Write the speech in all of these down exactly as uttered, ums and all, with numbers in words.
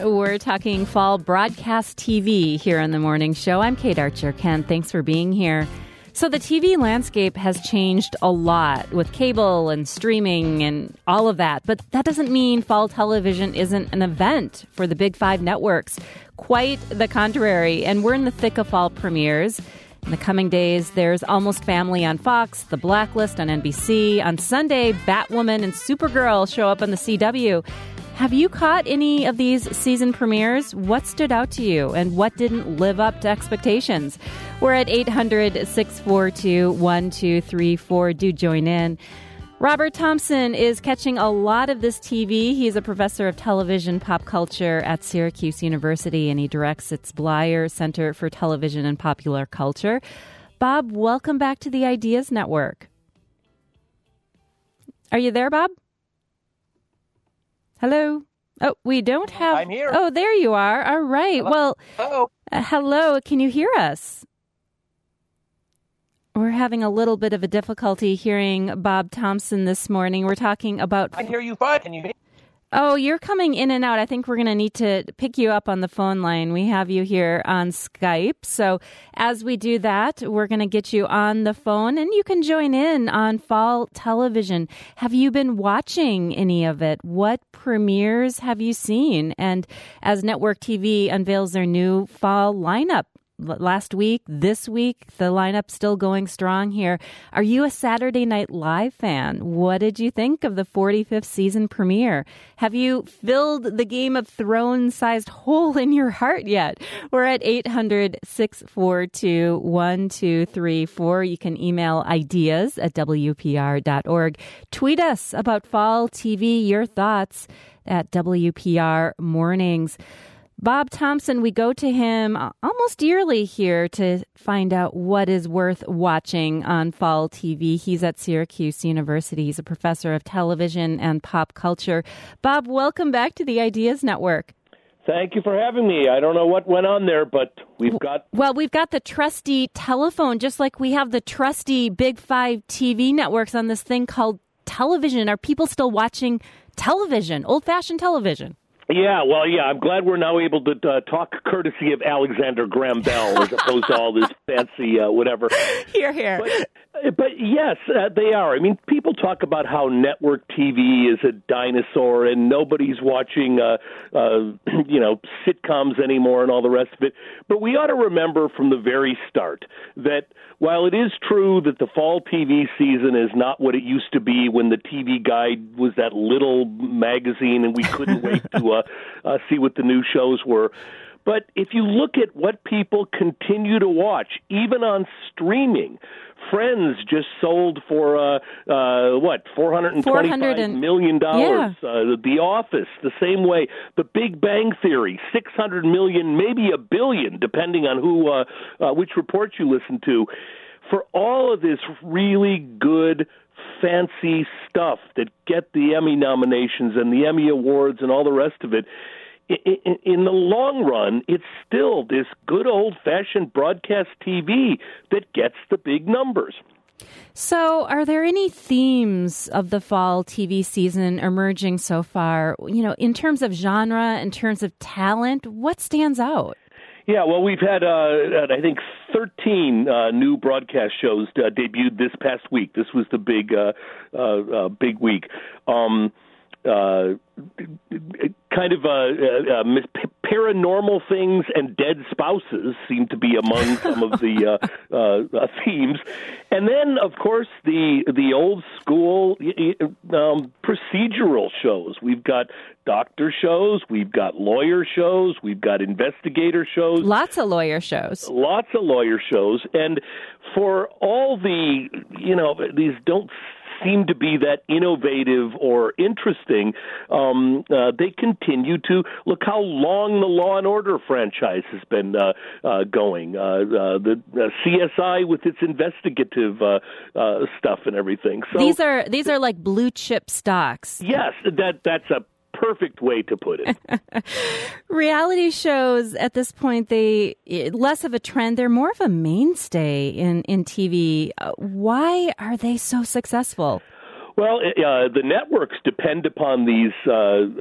We're talking fall broadcast T V here on the morning show. I'm Kate Archer. Ken, thanks for being here. So the T V landscape has changed a lot with cable and streaming and all of that. But that doesn't mean fall television isn't an event for the big five networks. Quite the contrary. And we're in the thick of fall premieres. In the coming days, there's Almost Family on Fox, The Blacklist on N B C. On Sunday, Batwoman and Supergirl show up on the C W. Have you caught any of these season premieres? What stood out to you and what didn't live up to expectations? We're at eight hundred, six four two, one two three four. Do join in. Robert Thompson is catching a lot of this T V. He's a professor of television pop culture at Syracuse University, and he directs its Bleier Center for Television and Popular Culture. Bob, welcome back to the Ideas Network. Are you there, Bob? Hello? Oh, we don't have... I'm here. Oh, there you are. All right. Hello. Well, Hello. Uh, hello. Can you hear us? We're having a little bit of a difficulty hearing Bob Thompson this morning. We're talking about... I hear you fine. Can you hear me? Oh, you're coming in and out. I think we're going to need to pick you up on the phone line. We have you here on Skype. So as we do that, we're going to get you on the phone and you can join in on fall television. Have you been watching any of it? What premieres have you seen? And as Network T V unveils their new fall lineup, last week, this week, the lineup's still going strong here. Are you a Saturday Night Live fan? What did you think of the forty-fifth season premiere? Have you filled the Game of Thrones-sized hole in your heart yet? We're at eight hundred, six four two, one two three four. You can email ideas at W P R dot org. Tweet us about fall T V, your thoughts at W P R Mornings. Bob Thompson, we go to him almost yearly here to find out what is worth watching on fall T V. He's at Syracuse University. He's a professor of television and pop culture. Bob, welcome back to the Ideas Network. Thank you for having me. I don't know what went on there, but we've got... Well, we've got the trusty telephone, just like we have the trusty Big Five T V networks on this thing called television. Are people still watching television, old-fashioned television? Yeah, well, yeah, I'm glad we're now able to uh, talk courtesy of Alexander Graham Bell as opposed to all this fancy uh, whatever. Here, here. But, but yes, uh, they are. I mean, people talk about how network T V is a dinosaur and nobody's watching, uh, uh, you know, sitcoms anymore and all the rest of it. But we ought to remember from the very start that while it is true that the fall T V season is not what it used to be when the T V Guide was that little magazine and we couldn't wait to uh, uh, see what the new shows were, but if you look at what people continue to watch, even on streaming, Friends just sold for, uh, uh, what, four hundred twenty-five million dollars. Yeah. Uh, the Office, the same way. The Big Bang Theory, six hundred million dollars, maybe a billion, depending on who, uh, uh, which reports you listen to. For all of this really good, fancy stuff that get the Emmy nominations and the Emmy Awards and all the rest of it, in, in the long run, it's still this good old-fashioned broadcast T V that gets the big numbers. So are there any themes of the fall T V season emerging so far? You know, in terms of genre, in terms of talent, what stands out? Yeah, well, we've had, uh, I think, thirteen uh, new broadcast shows uh, debuted this past week. This was the big, uh, uh, uh, big week. Um, uh, kind of uh, uh, uh, paranormal things and dead spouses seem to be among some of the uh, uh, themes. And then, of course, the the old school um, procedural shows. We've got doctor shows, we've got lawyer shows, we've got investigator shows. Lots of lawyer shows. Lots of lawyer shows. And for all the, you know, these don't seem to be that innovative or interesting, um, uh, they continue to look how long the Law and Order franchise has been uh, uh, going. Uh, uh, the uh, C S I with its investigative uh, uh, stuff and everything. So these are these are like blue chip stocks. Yes, that that's a perfect way to put it. Reality shows at this point, they less of a trend. They're more of a mainstay in, in T V. Uh, why are they so successful? Well, uh, the networks depend upon these uh,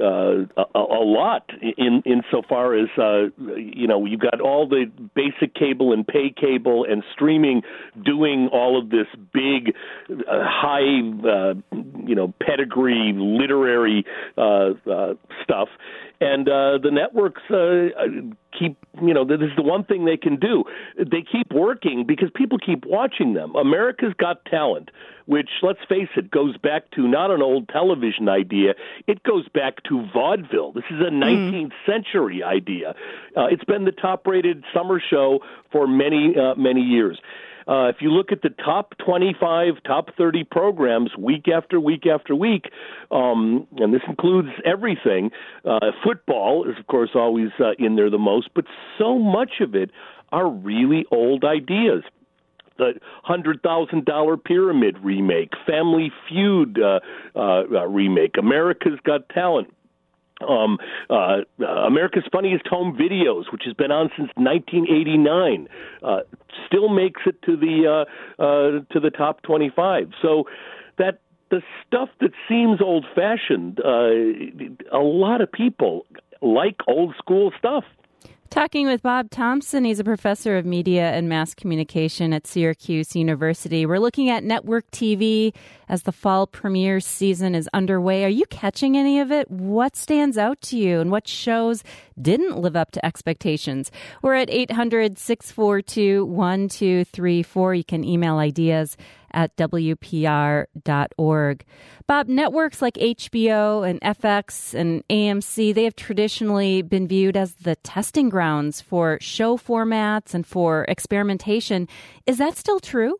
uh, a, a lot in insofar as, uh, you know, you've got all the basic cable and pay cable and streaming doing all of this big, uh, high, uh, you know, pedigree, literary uh, uh, stuff. And uh, the networks uh, keep, you know, this is the one thing they can do. They keep working because people keep watching them. America's Got Talent, which, let's face it, goes back to not an old television idea. It goes back to vaudeville. This is a nineteenth mm. century idea. Uh, it's been the top-rated summer show for many, uh, many years. Uh, if you look at the top twenty-five, top thirty programs week after week after week, um, and this includes everything, uh, football is, of course, always uh, in there the most, but so much of it are really old ideas. The one hundred thousand dollars Pyramid remake, Family Feud uh, uh, uh, remake, America's Got Talent. Um, uh, America's Funniest Home Videos, which has been on since nineteen eighty-nine, uh, still makes it to the uh, uh, to the top twenty-five. So that the stuff that seems old-fashioned, uh, a lot of people like old-school stuff. Talking with Bob Thompson. He's a professor of media and mass communication at Syracuse University. We're looking at network T V as the fall premiere season is underway. Are you catching any of it? What stands out to you and what shows didn't live up to expectations? We're at eight hundred, six four two, one two three four. You can email ideas at W P R dot org. Bob, networks like H B O and F X and A M C, they have traditionally been viewed as the testing grounds for show formats and for experimentation. Is that still true?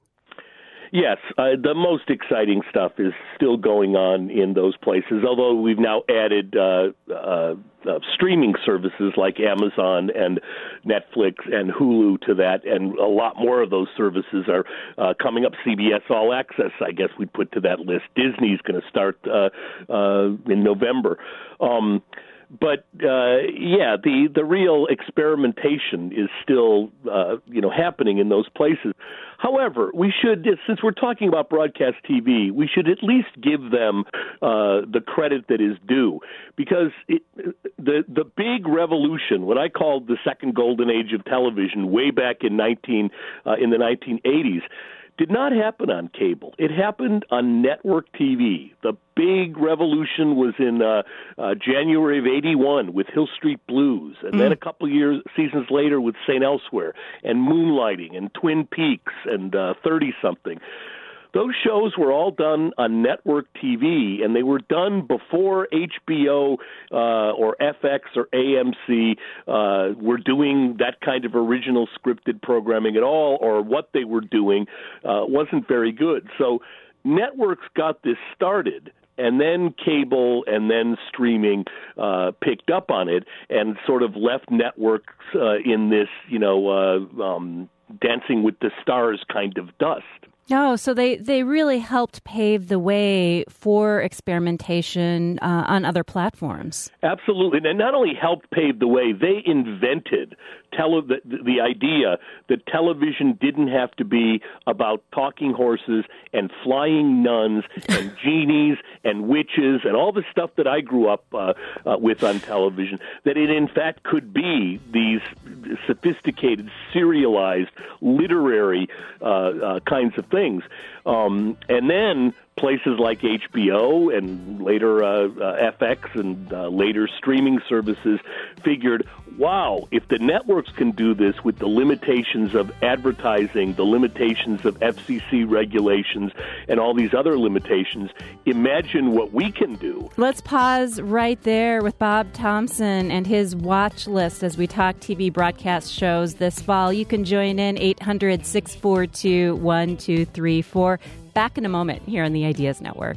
Yes, uh, the most exciting stuff is still going on in those places, although we've now added uh, uh, uh, streaming services like Amazon and Netflix and Hulu to that, and a lot more of those services are uh, coming up. C B S All Access, I guess we'd put to that list. Disney's going to start uh, uh, in November. Um But, uh, yeah, the, the real experimentation is still, uh, you know, happening in those places. However, we should, since we're talking about broadcast T V, we should at least give them uh, the credit that is due. Because it, the the big revolution, what I called the second golden age of television way back in nineteen uh, in the nineteen eighties, did not happen on cable. It happened on network T V. The big revolution was in uh, uh, January of eighty-one with Hill Street Blues, and mm. then a couple years, seasons later with Saint Elsewhere, and Moonlighting, and Twin Peaks, and uh, thirty-something. Those shows were all done on network T V, and they were done before H B O uh, or F X or A M C uh, were doing that kind of original scripted programming at all, or what they were doing uh, wasn't very good. So networks got this started, and then cable and then streaming uh, picked up on it and sort of left networks uh, in this, you know, uh, um, Dancing with the Stars kind of dust. Oh, so they, they really helped pave the way for experimentation uh, on other platforms. Absolutely. And not only helped pave the way, they invented tele- the, the idea that television didn't have to be about talking horses and flying nuns and genies and witches and all the stuff that I grew up uh, uh, with on television, that it in fact could be these sophisticated, serialized, literary uh, uh, kinds of things. Um, and then places like H B O and later uh, uh, F X and uh, later streaming services figured, wow, if the networks can do this with the limitations of advertising, the limitations of F C C regulations, and all these other limitations, imagine what we can do. Let's pause right there with Bob Thompson and his watch list as we talk T V broadcast shows this fall. You can join in eight hundred, six four two, one two three four. Back in a moment here on the Ideas Network.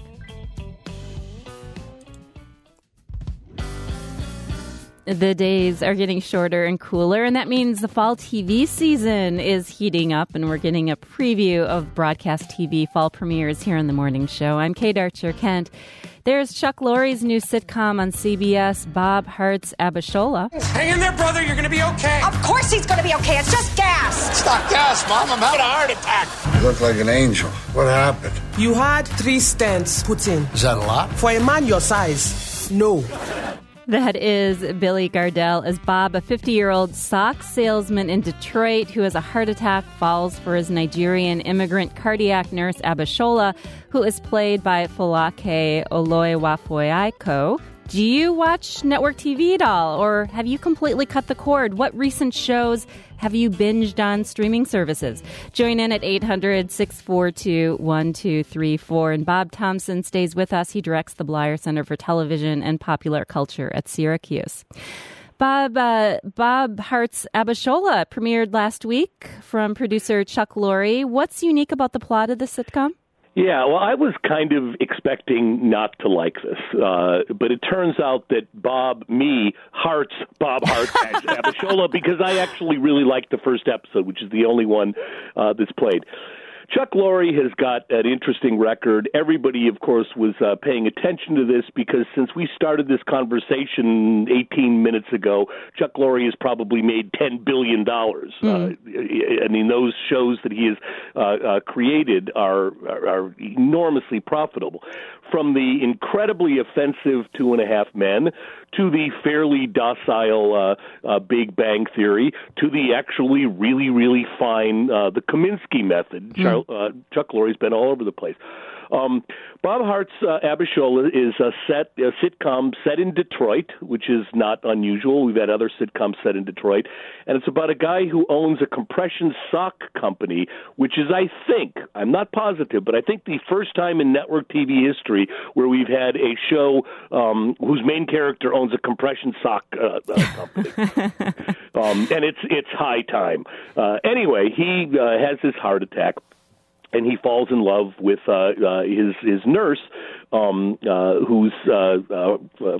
The days are getting shorter and cooler, and that means the fall T V season is heating up, and we're getting a preview of broadcast T V fall premieres here on The Morning Show. I'm Kate Archer-Kent. There's Chuck Lorre's new sitcom on C B S, Bob Hearts Abishola. Hang in there, brother. You're going to be okay. Of course he's going to be okay. It's just gas. It's not gas, Mom. I'm having a heart attack. You look like an angel. What happened? You had three stents put in. Is that a lot? For a man your size, no. That is Billy Gardell as Bob, a fifty-year-old sock salesman in Detroit who has a heart attack, falls for his Nigerian immigrant cardiac nurse Abishola, who is played by Folake Oloiwafoyaiko. Do you watch network T V at all, or have you completely cut the cord? What recent shows have you binged on streaming services? Join in at eight hundred, six four two, one two three four. And Bob Thompson stays with us. He directs the Bleier Center for Television and Popular Culture at Syracuse. Bob uh, Bob Hart's Abishola premiered last week from producer Chuck Lorre. What's unique about the plot of the sitcom? Yeah, well, I was kind of expecting not to like this, uh, but it turns out that Bob, me, Hart's Bob Hart as Abishola, because I actually really liked the first episode, which is the only one uh, that's played. Chuck Lorre has got an interesting record. Everybody, of course, was uh, paying attention to this because since we started this conversation eighteen minutes ago, Chuck Lorre has probably made ten billion dollars. Mm. Uh, I mean, those shows that he has uh, uh, created are, are, are enormously profitable. From the incredibly offensive Two and a Half Men to the fairly docile uh, uh, Big Bang Theory to the actually really, really fine uh, The Kominsky Method. Mm. Char- uh, Chuck Lorre's been all over the place. Um, Bob Hart's uh, Abishola is a set a sitcom set in Detroit, which is not unusual. We've had other sitcoms set in Detroit, and it's about a guy who owns a compression sock company, which is, I think, I'm not positive, but I think the first time in network T V history where we've had a show um, whose main character owns a compression sock uh, uh, company, um, and it's it's high time. Uh, anyway, he uh, has this heart attack. And he falls in love with uh, uh, his his nurse, um, uh, whose uh, uh,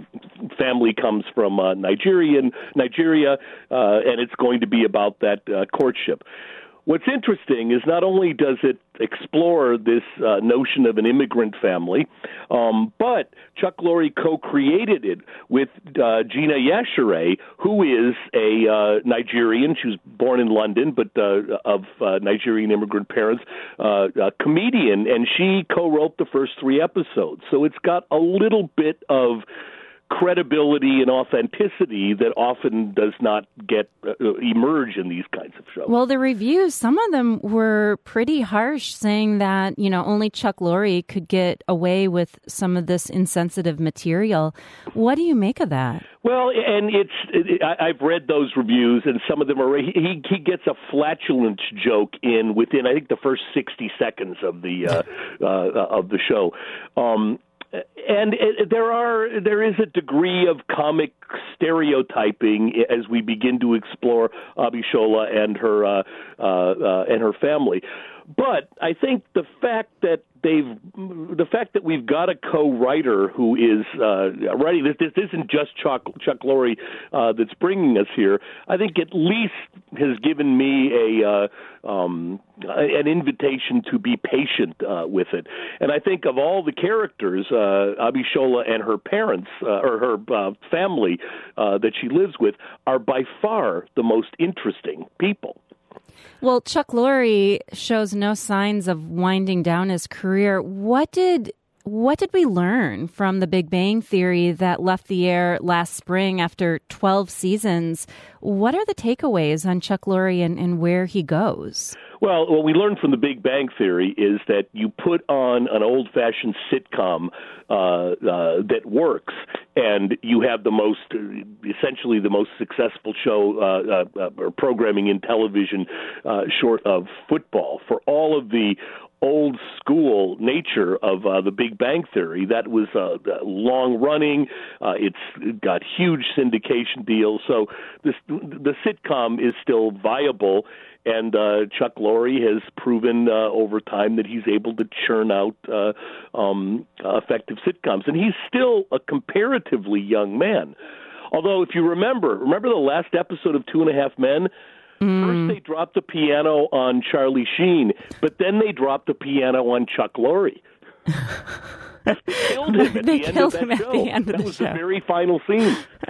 family comes from uh, Nigerian Nigeria, uh, and it's going to be about that uh, courtship. What's interesting is not only does it explore this uh, notion of an immigrant family, um, but Chuck Lorre co-created it with uh, Gina Yashere, who is a uh, Nigerian. She was born in London, but uh, of uh, Nigerian immigrant parents, uh, a comedian, and she co-wrote the first three episodes. So it's got a little bit of credibility and authenticity that often does not get uh, emerge in these kinds of shows. Well, the reviews, some of them were pretty harsh, saying that, you know, only Chuck Lorre could get away with some of this insensitive material. What do you make of that? Well, and it's it, I, I've read those reviews, and some of them are he he gets a flatulence joke in within I think the first sixty seconds of the uh, uh, of the show. Um, And it, there are there is a degree of comic stereotyping as we begin to explore Abishola and her uh, uh, uh, and her family. But I think the fact that they've the fact that we've got a co-writer who is uh, writing this, this isn't just Chuck Chuck Lorre uh, that's bringing us here. I think at least has given me a uh, um, an invitation to be patient uh, with it. And I think of all the characters, uh, Abishola and her parents uh, or her uh, family uh, that she lives with are by far the most interesting people. Well, Chuck Lorre shows no signs of winding down his career. What did what did we learn from The Big Bang Theory that left the air last spring after twelve seasons? What are the takeaways on Chuck Lorre and, and where he goes? Well, what we learned from The Big Bang Theory is that you put on an old-fashioned sitcom uh, uh, that works, and you have the most, essentially the most successful show uh, uh, or programming in television uh, short of football. For all of the old school nature of uh, The Big Bang Theory, that was uh, long running. Uh, it's got huge syndication deals. So this, the sitcom is still viable. And uh, Chuck Lorre has proven uh, over time that he's able to churn out uh, um, uh, effective sitcoms. And he's still a comparatively young man. Although, if you remember, remember the last episode of Two and a Half Men? Mm. First they dropped the piano on Charlie Sheen, but then they dropped the piano on Chuck Lorre. They killed him at they the end killed of him that at show. The end of that the was show. the very final scene.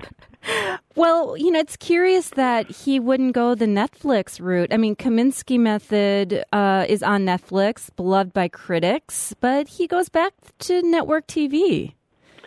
Well, you know, it's curious that he wouldn't go the Netflix route. I mean, Kominsky Method uh, is on Netflix, beloved by critics, but he goes back to network T V.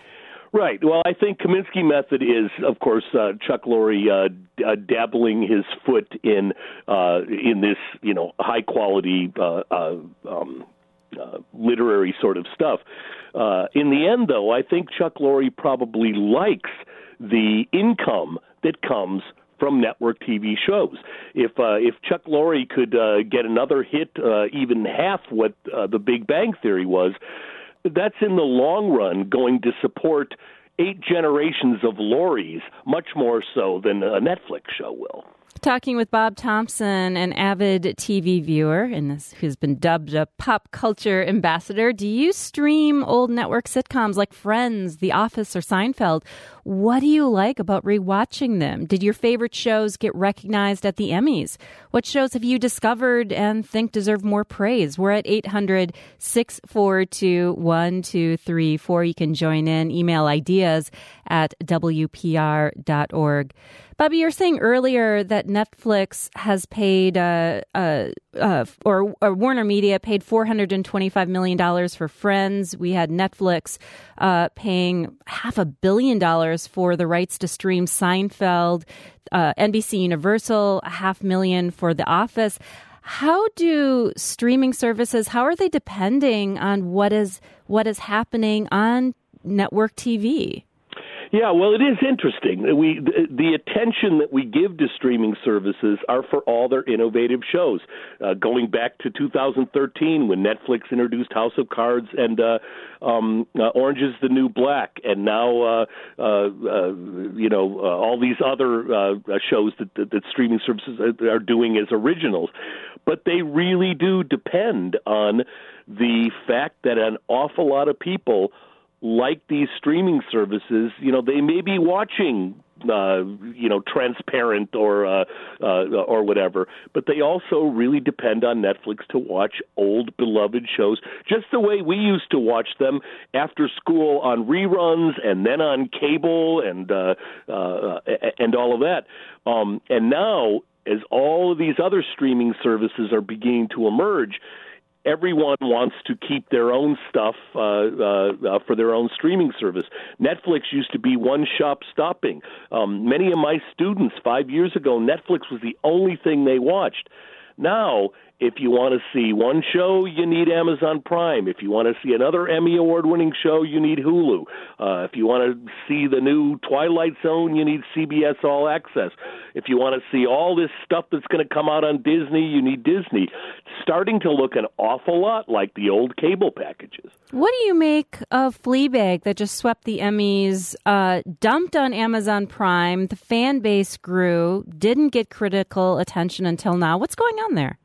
Right. Well, I think Kominsky Method is, of course, uh, Chuck Lorre uh, d- uh, dabbling his foot in uh, in this, you know, high quality uh, uh, um, uh, literary sort of stuff. Uh, in the end, though, I think Chuck Lorre probably likes the income that comes from network T V shows. If uh, if Chuck Lorre could uh, get another hit, uh, even half what uh, The Big Bang Theory was, that's in the long run going to support eight generations of Lorries, much more so than a Netflix show will. Talking with Bob Thompson, an avid T V viewer and who's been dubbed a pop culture ambassador. Do you stream old network sitcoms like Friends, The Office, or Seinfeld? What do you like about rewatching them? Did your favorite shows get recognized at the Emmys? What shows have you discovered and think deserve more praise? We're at eight hundred, six four two, one two three four. You can join in. Email ideas at W P R dot org. Bobby, you were saying earlier that Netflix has paid, uh, uh, uh, or, or Warner Media paid four hundred twenty-five million dollars for Friends. We had Netflix uh, paying half a billion dollars for the rights to stream Seinfeld, uh, N B C Universal, a half million for The Office. How do streaming services, how are they depending on what is what is happening on network T V? Yeah, well, it is interesting. We the, the attention that we give to streaming services are for all their innovative shows. Uh, going back to two thousand thirteen when Netflix introduced House of Cards and uh, um, uh, Orange is the New Black, and now uh, uh, uh, you know uh, all these other uh, shows that, that, that streaming services are doing as originals. But they really do depend on the fact that an awful lot of people like these streaming services. You know, they may be watching, uh, you know, Transparent or uh, uh, or whatever, but they also really depend on Netflix to watch old beloved shows, just the way we used to watch them after school on reruns and then on cable and uh, uh, and all of that. Um, and now, as all of these other streaming services are beginning to emerge, everyone wants to keep their own stuff uh, uh, uh, for their own streaming service. Netflix used to be one-shop stopping. Um, many of my students five years ago, Netflix was the only thing they watched. Now, if you want to see one show, you need Amazon Prime. If you want to see another Emmy Award-winning show, you need Hulu. Uh, if you want to see the new Twilight Zone, you need C B S All Access. If you want to see all this stuff that's going to come out on Disney, you need Disney. It's starting to look an awful lot like the old cable packages. What do you make of Fleabag that just swept the Emmys, uh, dumped on Amazon Prime, the fan base grew, didn't get critical attention until now? What's going on there?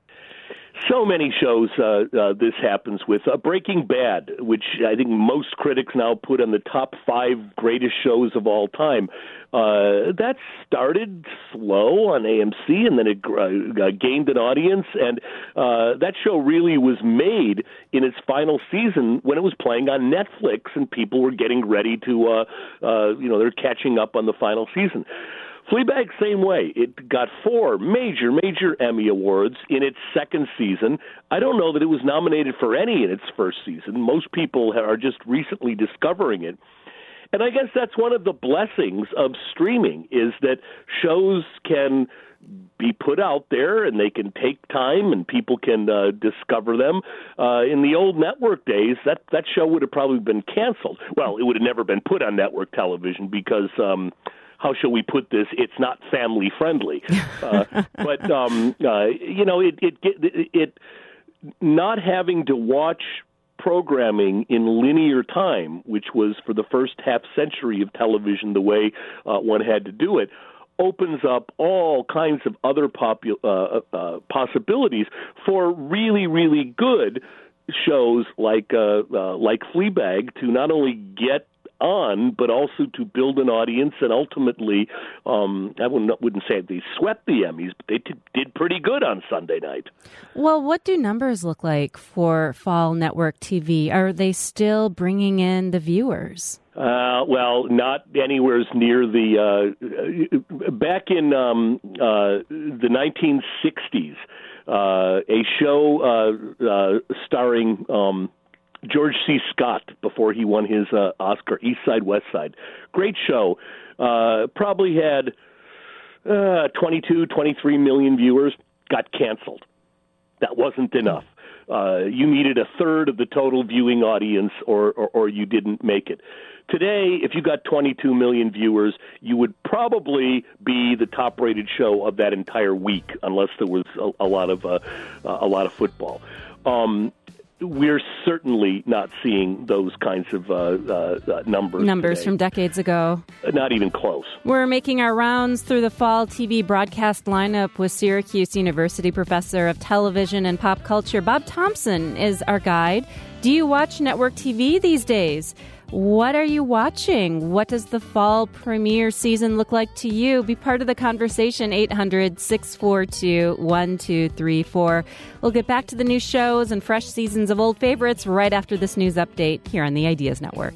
So many shows uh, uh, this happens with. Uh, Breaking Bad, which I think most critics now put on the top five greatest shows of all time. Uh, that started slow on A M C, and then it uh, gained an audience, and uh, that show really was made in its final season when it was playing on Netflix, and people were getting ready to, uh, uh, you know, they're catching up on the final season. Fleabag, same way. It got four major, major Emmy Awards in its second season. I don't know that it was nominated for any in its first season. Most people are just recently discovering it. And I guess that's one of the blessings of streaming, is that shows can be put out there and they can take time and people can uh, discover them. Uh, in the old network days, that, that show would have probably been canceled. Well, it would have never been put on network television because... Um, how shall we put this? It's not family friendly, uh, but um, uh, you know, it, it it it not having to watch programming in linear time, which was for the first half century of television the way uh, one had to do it, opens up all kinds of other popu- uh, uh, possibilities for really, really good shows like uh, uh, like Fleabag to not only get on, but also to build an audience, and ultimately, um, I wouldn't, wouldn't say they swept the Emmys, but they t- did pretty good on Sunday night. Well, what do numbers look like for fall network T V? Are they still bringing in the viewers? Uh, well, not anywhere near the uh, back in um, uh, the nineteen sixties. Uh, a show uh, uh, starring um, George C. Scott before he won his uh, Oscar, East Side, West Side. Great show. Uh, probably had uh, twenty-two, twenty-three million viewers. Got canceled. That wasn't enough. Uh, you needed a third of the total viewing audience or, or, or you didn't make it. Today, if you got twenty-two million viewers, you would probably be the top-rated show of that entire week, unless there was a, a lot of uh, a lot of football. Um, we're certainly not seeing those kinds of uh, uh, numbers. Numbers today. from decades ago. Not even close. We're making our rounds through the fall T V broadcast lineup with Syracuse University professor of television and pop culture Bob Thompson is our guide. Do you watch network T V these days? What are you watching? What does the fall premiere season look like to you? Be part of the conversation, eight hundred, six four two, one two three four. We'll get back to the new shows and fresh seasons of old favorites right after this news update here on the Ideas Network.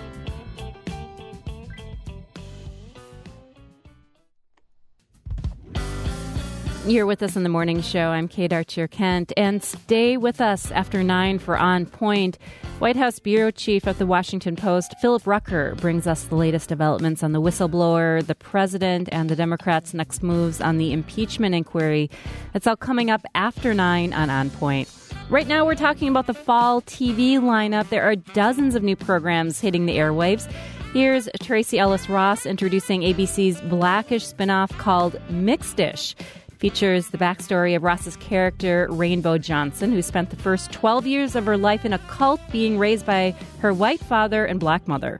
You're with us on the morning show. I'm Kate Archer-Kent, and stay with us after nine for On Point. White House Bureau Chief of the Washington Post, Philip Rucker, brings us the latest developments on the whistleblower, the president, and the Democrats' next moves on the impeachment inquiry. It's all coming up after nine on On Point. Right now, we're talking about the fall T V lineup. There are dozens of new programs hitting the airwaves. Here's Tracy Ellis Ross introducing A B C's Blackish spinoff called Mixed-ish. Features the backstory of Ross's character, Rainbow Johnson, who spent the first twelve years of her life in a cult being raised by her white father and black mother.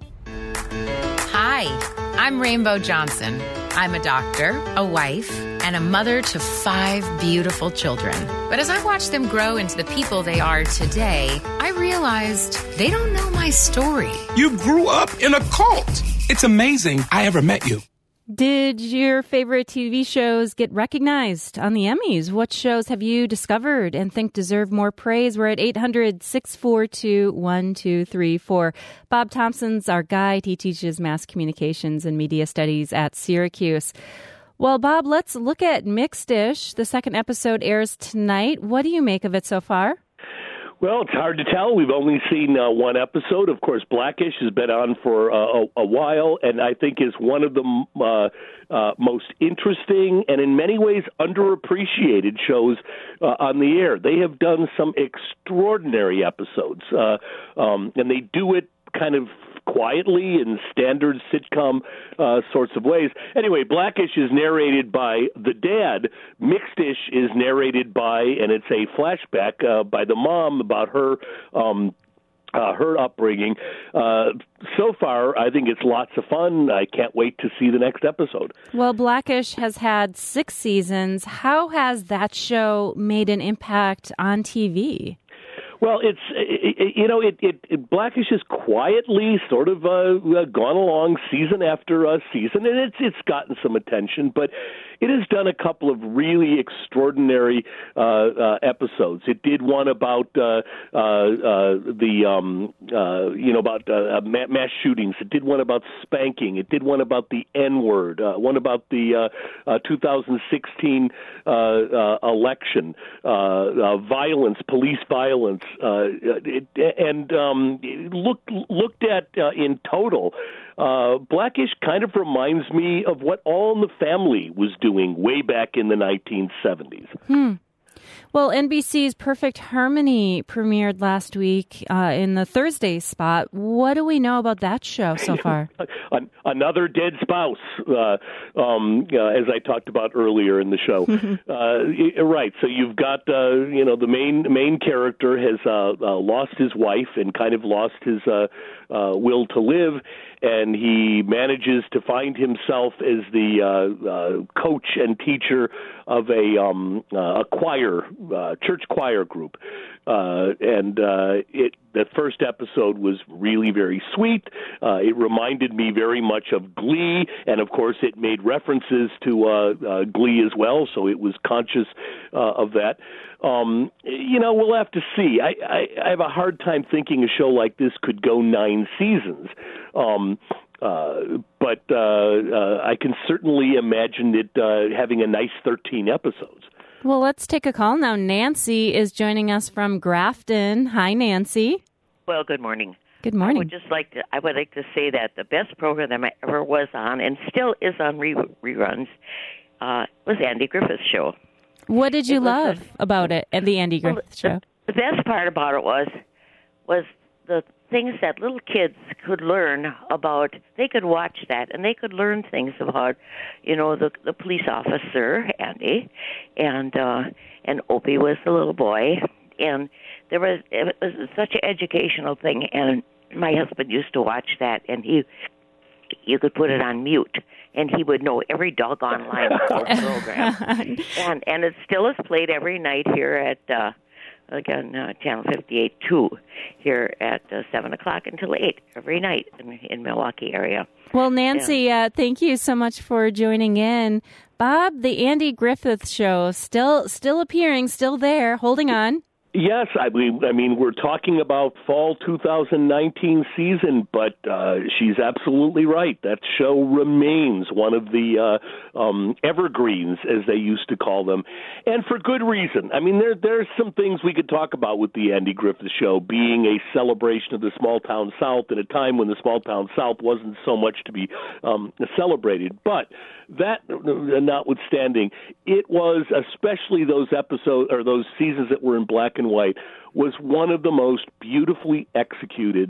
Hi, I'm Rainbow Johnson. I'm a doctor, a wife, and a mother to five beautiful children. But as I watched them grow into the people they are today, I realized they don't know my story. You grew up in a cult. It's amazing I ever met you. Did your favorite T V shows get recognized on the Emmys? What shows have you discovered and think deserve more praise? We're at eight hundred, six four two, one two three four. Bob Thompson's our guide. He teaches mass communications and media studies at Syracuse. Well, Bob, let's look at Mixed-ish. The second episode airs tonight. What do you make of it so far? Well, it's hard to tell. We've only seen uh, one episode. Of course, Blackish has been on for uh, a, a while, and I think is one of the uh, uh, most interesting and in many ways underappreciated shows uh, on the air. They have done some extraordinary episodes, uh, um, and they do it kind of quietly in standard sitcom uh, sorts of ways. Anyway, Blackish is narrated by the dad. Mixed-ish is narrated by, and it's a flashback uh, by the mom about her um, uh, her upbringing. Uh, so far, I think it's lots of fun. I can't wait to see the next episode. Well, Blackish has had six seasons. How has that show made an impact on T V? Well, it's, it, you know, it, it, it Blackish has quietly sort of uh, gone along season after uh, season, and it's it's gotten some attention, but it has done a couple of really extraordinary uh, uh, episodes. It did one about uh, uh, uh, the, um, uh, you know, about uh, mass shootings. It did one about spanking. It did one about the N-word, uh, one about the uh, uh, two thousand sixteen uh, uh, election, uh, uh, violence, police violence. Uh, it, and um, look, looked at uh, in total, uh, Blackish kind of reminds me of what All in the Family was doing way back in the nineteen seventies. Hmm. Well, N B C's Perfect Harmony premiered last week uh, in the Thursday spot. What do we know about that show so far? Another dead spouse, uh, um, uh, as I talked about earlier in the show. uh, right. So you've got, uh, you know, the main main character has uh, uh, lost his wife and kind of lost his uh, uh, will to live, and he manages to find himself as the uh, uh, coach and teacher of a, um, uh, a choir uh, church choir group, uh, and uh, it. The first episode was really very sweet. Uh, it reminded me very much of Glee, and of course, it made references to uh, uh, Glee as well. So it was conscious uh, of that. Um, you know, we'll have to see. I, I, I have a hard time thinking a show like this could go nine seasons. Um, Uh, but uh, uh, I can certainly imagine it uh, having a nice thirteen episodes. Well, let's take a call now. Nancy is joining us from Grafton. Hi, Nancy. Well, good morning. Good morning. I would just like to, I would like to say that the best program I ever was on, and still is on re- reruns, uh, was Andy Griffith's show. What did you It was love a- about it and the Andy Griffith Well, show? The, the best part about it was was the things that little kids could learn about. They could watch that, and they could learn things about, you know, the the police officer Andy, and uh, and Opie was the little boy, and there was it was such an educational thing. And my husband used to watch that, and he you could put it on mute, and he would know every doggone line of the whole program. and and it still is played every night here at. Uh, Again, uh, Channel fifty-eight two here at uh, seven o'clock until eight every night in, in Milwaukee area. Well, Nancy, uh, thank you so much for joining in. Bob, the Andy Griffith Show, still still appearing, still there, holding on. Yes, I mean, I mean, we're talking about fall two thousand nineteen season, but uh, she's absolutely right. That show remains one of the uh, um, evergreens, as they used to call them, and for good reason. I mean, there there's some things we could talk about with the Andy Griffith Show being a celebration of the small town South at a time when the small town South wasn't so much to be um, celebrated. But that notwithstanding, it was especially those episodes or those seasons that were in black and white was one of the most beautifully executed,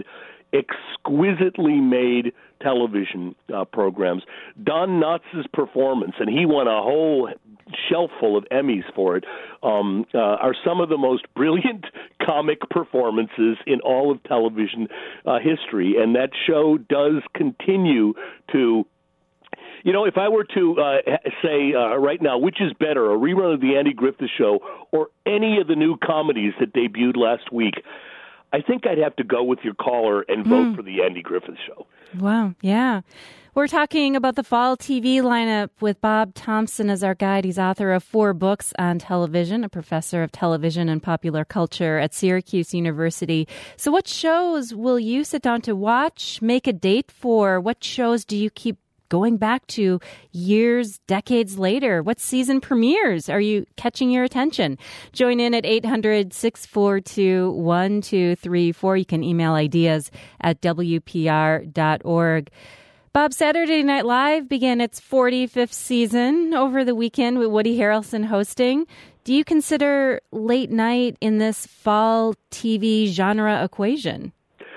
exquisitely made television uh, programs. Don Knotts' performance, and he won a whole shelf full of Emmys for it, um, uh, are some of the most brilliant comic performances in all of television uh, history. And that show does continue to You know, if I were to uh, say uh, right now, which is better, a rerun of the Andy Griffith Show or any of the new comedies that debuted last week, I think I'd have to go with your caller and vote mm. for the Andy Griffith Show. Wow, yeah. We're talking about the fall T V lineup with Bob Thompson as our guide. He's author of four books on television, a professor of television and popular culture at Syracuse University. So what shows will you sit down to watch, make a date for? What shows do you keep going back to years, decades later? What season premieres are you catching your attention? Join in at eight hundred, six four two, one two three four. You can email ideas at w p r dot org. Bob, Saturday Night Live began its forty-fifth season over the weekend with Woody Harrelson hosting. Do you consider late night in this fall T V genre equation?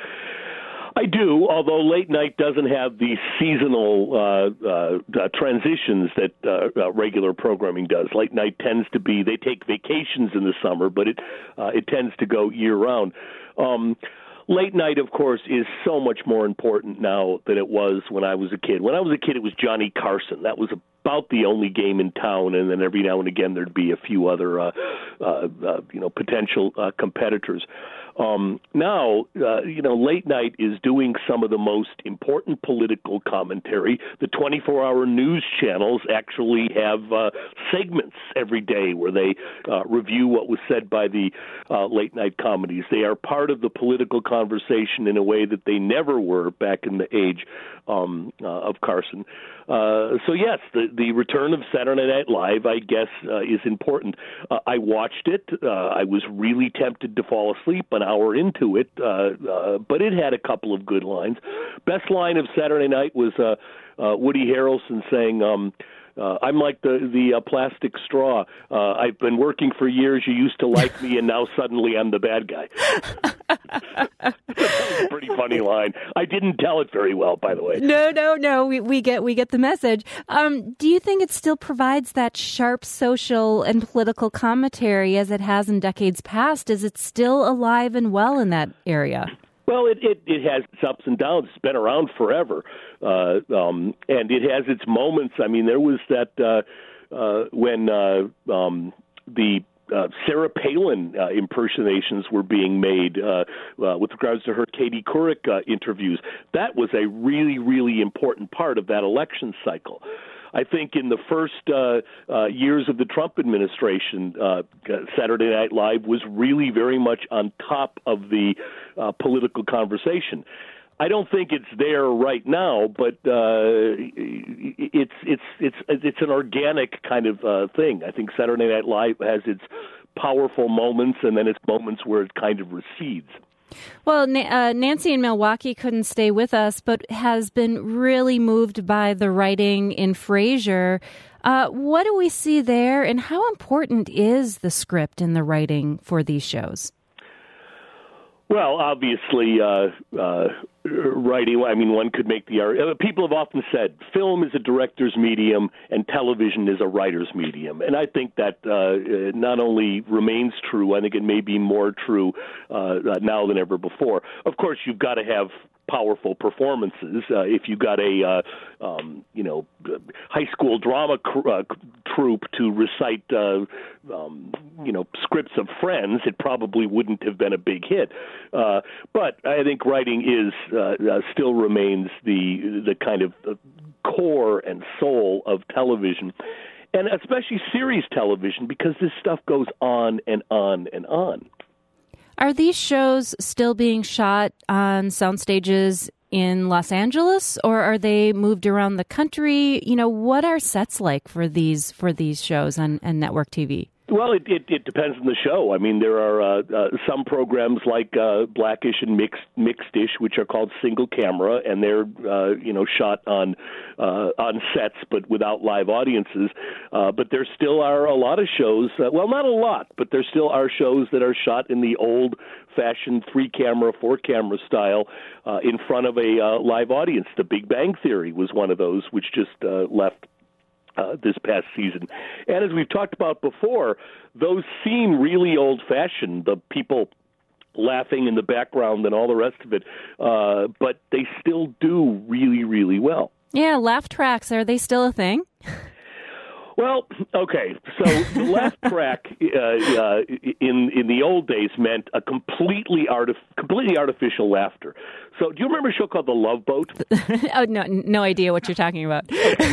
I do, although late night doesn't have the seasonal uh, uh, transitions that uh, uh, regular programming does. Late night tends to be, they take vacations in the summer, but it uh, it tends to go year-round. Um, late night, of course, is so much more important now than it was when I was a kid. When I was a kid, it was Johnny Carson. That was about the only game in town, and then every now and again there'd be a few other uh, uh, uh, you know, potential uh, competitors. Um, now, uh, you know, late night is doing some of the most important political commentary. The twenty-four hour news channels actually have uh, segments every day where they uh, review what was said by the uh, late night comedies. They are part of the political conversation in a way that they never were back in the age um, uh, of Carson. Uh, so, yes, the, the return of Saturday Night Live, I guess, uh, is important. Uh, I watched it. Uh, I was really tempted to fall asleep an hour into it, uh, uh, but it had a couple of good lines. Best line of Saturday night was uh, uh, Woody Harrelson saying, um, uh, I'm like the, the uh, plastic straw. Uh, I've been working for years. You used to like me, and now suddenly I'm the bad guy. That was a pretty funny line. I didn't tell it very well, by the way. No, no, no. We we get we get the message. Um, do you think it still provides that sharp social and political commentary as it has in decades past? Is it still alive and well in that area? Well, it, it, it has its ups and downs. It's been around forever, uh, um, and it has its moments. I mean, there was that uh, uh, when uh, um, the uh, Sarah Palin uh, impersonations were being made uh, uh, with regards to her Katie Couric uh, interviews. That was a really, really important part of that election cycle. I think in the first uh, uh, years of the Trump administration, uh, Saturday Night Live was really very much on top of the uh, political conversation. I don't think it's there right now, but uh, it's it's it's it's an organic kind of uh, thing. I think Saturday Night Live has its powerful moments, and then its moments where it kind of recedes. Well, uh, Nancy in Milwaukee couldn't stay with us, but has been really moved by the writing in Frasier. Uh, what do we see there, and how important is the script and the writing for these shows? Well, obviously, uh, uh, writing, I mean, one could make the argument. People have often said film is a director's medium and television is a writer's medium. And I think that uh, not only remains true, I think it may be more true uh, now than ever before. Of course, you've got to have powerful performances. Uh, if you got a, uh, um, you know, high school drama cr- uh, troupe to recite, uh, um, you know, scripts of Friends, it probably wouldn't have been a big hit. Uh, but I think writing is uh, uh, still remains the the kind of core and soul of television, and especially series television, because this stuff goes on and on and on. Are these shows still being shot on sound stages in Los Angeles, or are they moved around the country? You know, what are sets like for these for these shows on, on network T V? Well, it, it, it depends on the show. I mean, there are uh, uh, some programs like uh, Blackish and Mixed Mixed-ish, which are called single camera, and they're uh, you know shot on uh, on sets but without live audiences. Uh, but there still are a lot of shows. Uh, well, not a lot, but there still are shows that are shot in the old-fashioned three-camera, four-camera style uh, in front of a uh, live audience. The Big Bang Theory was one of those, which just uh, left Uh, this past season. And as we've talked about before, those seem really old-fashioned, the people laughing in the background and all the rest of it, uh, but they still do really, really well. Yeah, laugh tracks, are they still a thing? Well, okay, so the laugh track uh, uh, in in the old days meant a completely artif- completely artificial laughter. So, do you remember a show called The Love Boat? Oh, no, no idea what you're talking about.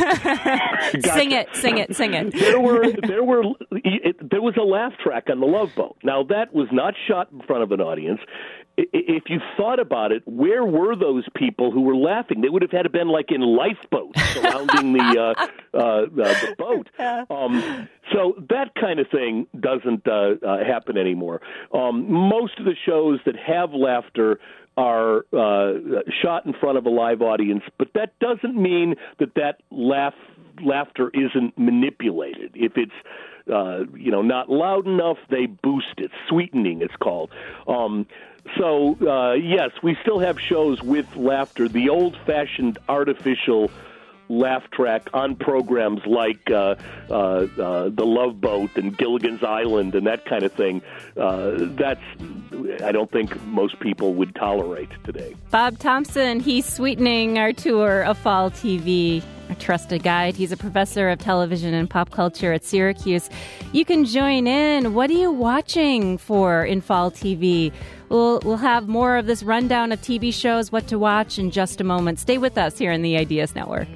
Gotcha. Sing it, sing it, sing it. There were there were it, there was a laugh track on The Love Boat. Now, that was not shot in front of an audience. If you thought about it, where were those people who were laughing? They would have had to been like in lifeboats surrounding the uh, uh, uh, the boat. Um, so that kind of thing doesn't uh, uh, happen anymore. Um, most of the shows that have laughter are uh, shot in front of a live audience, but that doesn't mean that that laugh laughter isn't manipulated. If it's uh, you know not loud enough, they boost it. Sweetening, it's called. Um, So, uh, yes, we still have shows with laughter, the old-fashioned artificial laugh track on programs like uh, uh, uh, The Love Boat and Gilligan's Island and that kind of thing. Uh, that's, I don't think most people would tolerate today. Bob Thompson, he's sweetening our tour of fall T V. Our trusted guide. He's a professor of television and pop culture at Syracuse. You can join in. What are you watching for in fall T V? We'll, we'll have more of this rundown of T V shows, what to watch in just a moment. Stay with us here in the Ideas Network.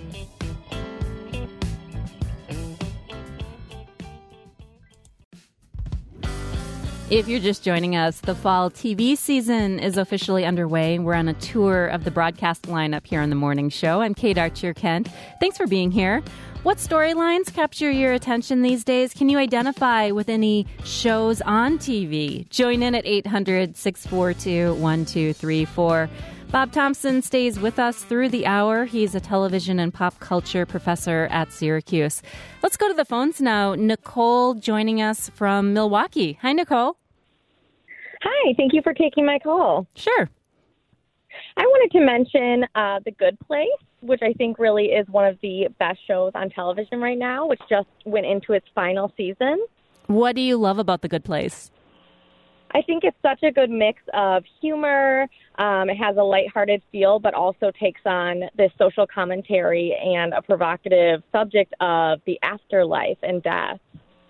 If you're just joining us, the fall T V season is officially underway. We're on a tour of the broadcast lineup here on the morning show. I'm Kate Archer-Kent. Thanks for being here. What storylines capture your attention these days? Can you identify with any shows on T V? Join in at eight hundred, six four two, one two three four. Bob Thompson stays with us through the hour. He's a television and pop culture professor at Syracuse. Let's go to the phones now. Nicole joining us from Milwaukee. Hi, Nicole. Hi, thank you for taking my call. Sure. I wanted to mention uh, The Good Place, which I think really is one of the best shows on television right now, which just went into its final season. What do you love about The Good Place? I think it's such a good mix of humor. Um, it has a lighthearted feel, but also takes on this social commentary and a provocative subject of the afterlife and death.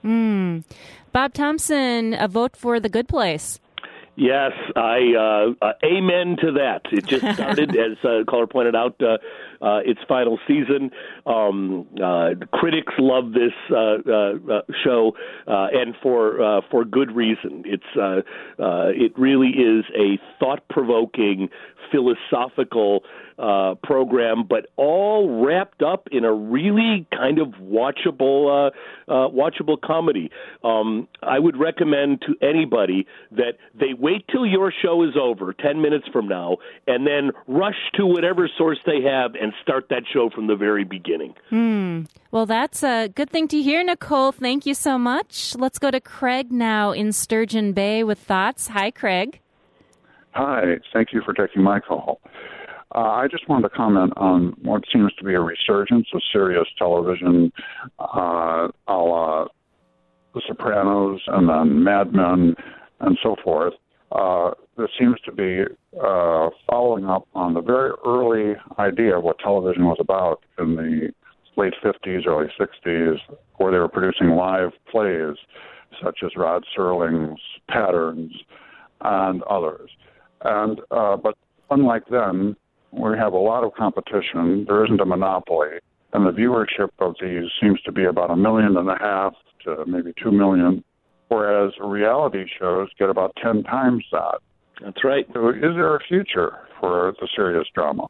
Mm. Bob Thompson, a vote for The Good Place. Yes, I uh, uh, amen to that. It just started, as uh, caller pointed out, uh, uh, its final season. Um, uh, critics love this uh, uh, show, uh, and for uh, for good reason. It's uh, uh, it really is a thought-provoking, philosophical uh, program, but all wrapped up in a really kind of watchable, uh, uh, watchable comedy. Um, I would recommend to anybody that they wait till your show is over, ten minutes from now, and then rush to whatever source they have and start that show from the very beginning. Hmm. Well, that's a good thing to hear, Nicole. Thank you so much. Let's go to Craig now in Sturgeon Bay with thoughts. Hi, Craig. Hi, thank you for taking my call. Uh, I just wanted to comment on what seems to be a resurgence of Sirius television, uh, a la The Sopranos and then Mad Men and so forth. Uh, there seems to be uh, following up on the very early idea of what television was about in the late fifties, early sixties, where they were producing live plays such as Rod Serling's Patterns and others. And uh, but unlike then, we have a lot of competition. There isn't a monopoly, and the viewership of these seems to be about a million and a half to maybe two million, whereas reality shows get about ten times that. That's right. So is there a future for the serious drama?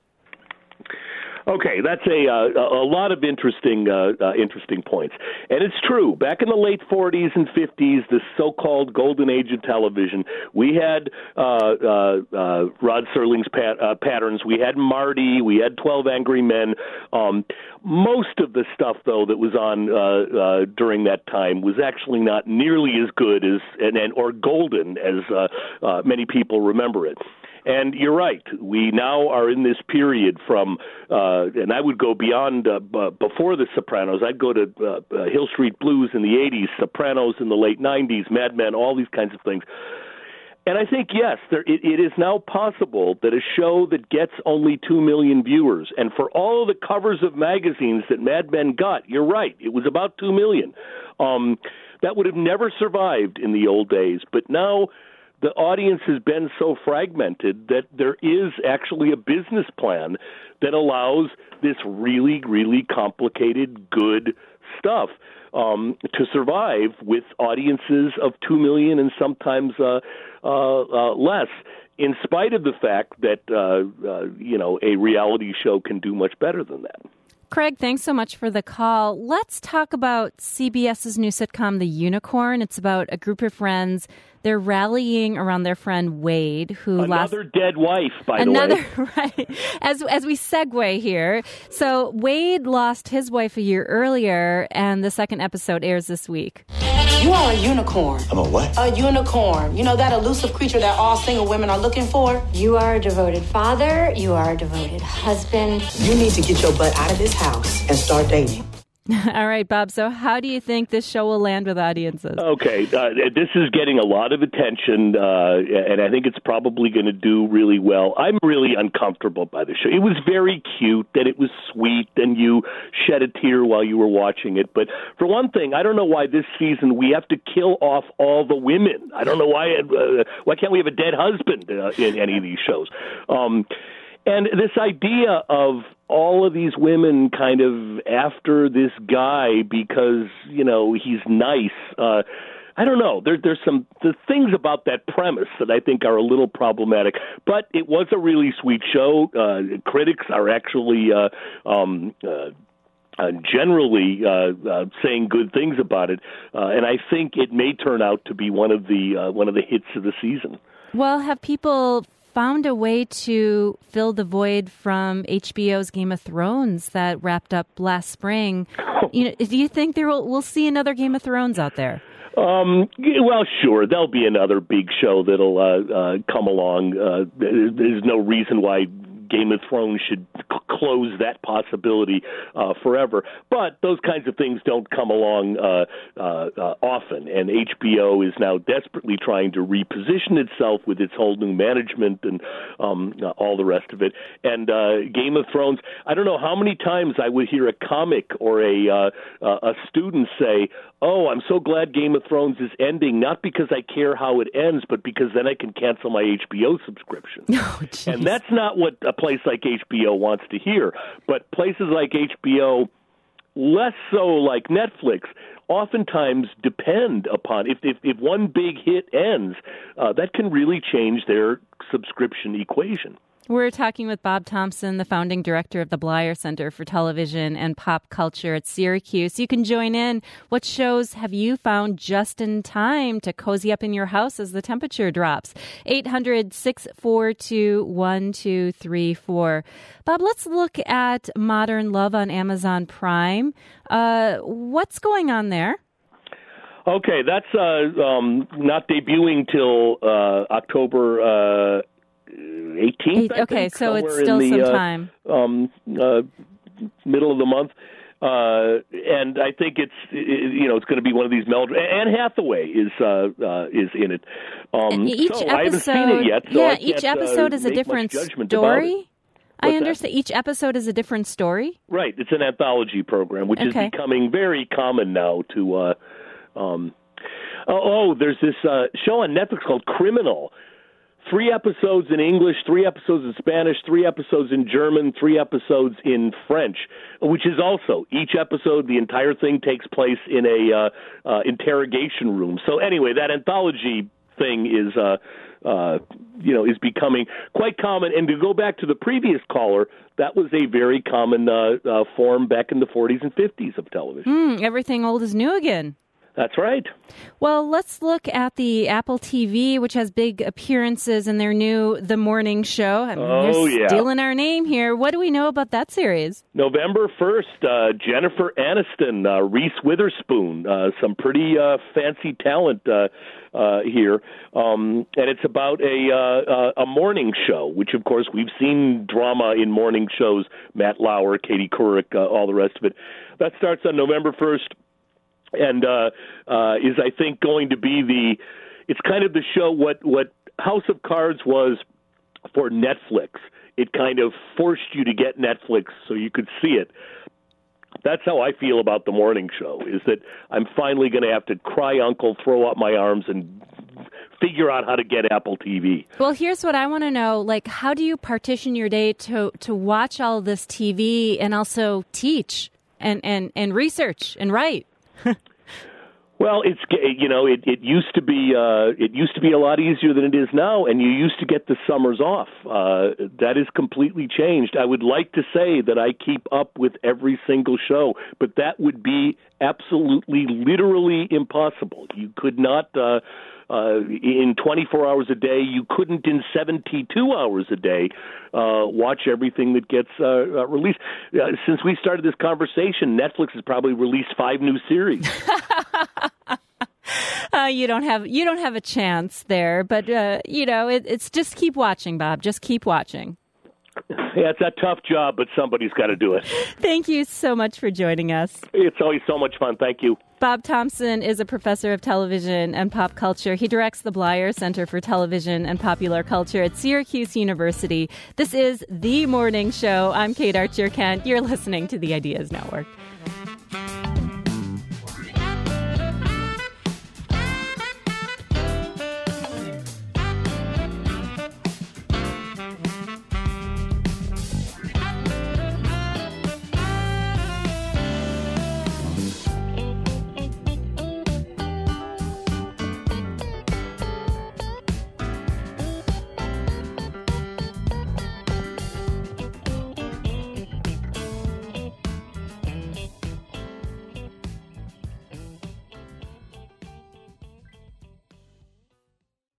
Okay, that's a uh, a lot of interesting uh, uh, interesting points, and it's true. Back in the late forties and fifties, the so-called golden age of television, we had uh, uh, uh, Rod Serling's pat- uh, Patterns, we had Marty, we had twelve Angry Men. Um, most of the stuff, though, that was on uh, uh, during that time was actually not nearly as good as and, and or golden as uh, uh, many people remember it. And you're right. We now are in this period from, uh, and I would go beyond uh, b- before The Sopranos. I'd go to uh, uh, Hill Street Blues in the eighties, Sopranos in the late nineties, Mad Men, all these kinds of things. And I think, yes, there, it, it is now possible that a show that gets only two million viewers, and for all of the covers of magazines that Mad Men got, you're right, it was about two million. Um, that would have never survived in the old days. But now the audience has been so fragmented that there is actually a business plan that allows this really, really complicated, good stuff um, to survive with audiences of two million and sometimes uh, uh, uh, less, in spite of the fact that, uh, uh, you know, a reality show can do much better than that. Craig, thanks so much for the call. Let's talk about CBS's new sitcom, The Unicorn. It's about a group of friends. They're rallying around their friend Wade, who another lost... dead wife, by another, the way. Right. As as we segue here, so Wade lost his wife a year earlier, and the second episode airs this week. You are a unicorn. I'm a what? A unicorn. You know, that elusive creature that all single women are looking for? You are a devoted father. You are a devoted husband. You need to get your butt out of this house and start dating. All right, Bob. So how do you think this show will land with audiences? Okay. Uh, this is getting a lot of attention, uh, and I think it's probably going to do really well. I'm really uncomfortable by the show. It was very cute, and it was sweet, and you shed a tear while you were watching it. But for one thing, I don't know why this season we have to kill off all the women. I don't know why. Uh, why can't we have a dead husband uh, in any of these shows? Um, and this idea of all of these women kind of after this guy because, you know, he's nice. Uh, I don't know. There, there's some the things about that premise that I think are a little problematic. But it was a really sweet show. Uh, critics are actually uh, um, uh, uh, generally uh, uh, saying good things about it, uh, and I think it may turn out to be one of the uh, one of the hits of the season. Well, have people found a way to fill the void from H B O's Game of Thrones that wrapped up last spring? You know, do you think there will we'll see another Game of Thrones out there? Um, well, sure. There'll be another big show that'll uh, uh, come along. Uh, there's no reason why Game of Thrones should c- close that possibility uh, forever. But those kinds of things don't come along uh, uh, uh, often, and H B O is now desperately trying to reposition itself with its whole new management and um, uh, all the rest of it. And uh, Game of Thrones, I don't know how many times I would hear a comic or a uh, uh, a student say, "Oh, I'm so glad Game of Thrones is ending, not because I care how it ends, but because then I can cancel my H B O subscription." Oh, and that's not what a place like H B O wants to hear. But places like H B O, less so like Netflix, oftentimes depend upon, if if, if one big hit ends, uh, that can really change their subscription equation. We're talking with Bob Thompson, the founding director of the Bleier Center for Television and Pop Culture at Syracuse. You can join in. What shows have you found just in time to cozy up in your house as the temperature drops? eight hundred, six four two, one two three four. Bob, let's look at Modern Love on Amazon Prime. Uh, what's going on there? Okay, that's uh, um, not debuting till uh, October uh eighteenth, I okay, think, so it's somewhere still in the, some uh, time. Um, uh, middle of the month, uh, and I think it's it, you know it's going to be one of these meld. Anne Hathaway is uh, uh, is in it. Um, each so episode, I haven't seen it yet. So yeah, I each can't, episode uh, is a make different much judgment story. about it. I What's understand. that? Each episode is a different story. Right, it's an anthology program, which Okay. is becoming very common now. To uh, um, oh, oh, there's this uh, show on Netflix called Criminal. Three episodes in English, three episodes in Spanish, three episodes in German, three episodes in French, which is also, each episode, the entire thing takes place in a uh, uh, interrogation room. So anyway, that anthology thing is, uh, uh, you know, is becoming quite common. And to go back to the previous caller, that was a very common uh, uh, form back in the forties and fifties of television. Mm, everything old is new again. That's right. Well, let's look at the Apple T V, which has big appearances in their new The Morning Show. I mean, Oh, they're yeah. stealing our name here. What do we know about that series? November first, uh, Jennifer Aniston, uh, Reese Witherspoon, uh, some pretty uh, fancy talent uh, uh, here. Um, and it's about a uh, a morning show, which, of course, we've seen drama in morning shows, Matt Lauer, Katie Couric, uh, all the rest of it. That starts on November first. And uh, uh, is, I think, going to be the – it's kind of the show what, what House of Cards was for Netflix. It kind of forced you to get Netflix so you could see it. That's how I feel about the morning show, is that I'm finally going to have to cry uncle, throw up my arms, and figure out how to get Apple T V. Well, here's what I want to know. Like, how do you partition your day to, to watch all this T V and also teach and, and, and research and write? Well, it's you know it, it used to be uh, it used to be a lot easier than it is now, and you used to get the summers off. Uh, that is completely changed. I would like to say that I keep up with every single show, but that would be absolutely, literally impossible. You could not. Uh, Uh, in twenty-four hours a day, you couldn't in seventy-two hours a day uh, watch everything that gets uh, uh, released. Uh, since we started this conversation, Netflix has probably released five new series. uh, you don't have you don't have a chance there, but uh, you know it, it's just keep watching, Bob. Just keep watching. Yeah, it's a tough job, but somebody's got to do it. Thank you so much for joining us. It's always so much fun. Thank you. Bob Thompson is a professor of television and pop culture. He directs the Bleier Center for Television and Popular Culture at Syracuse University. This is The Morning Show. I'm Kate Archer-Kent. You're listening to the Ideas Network.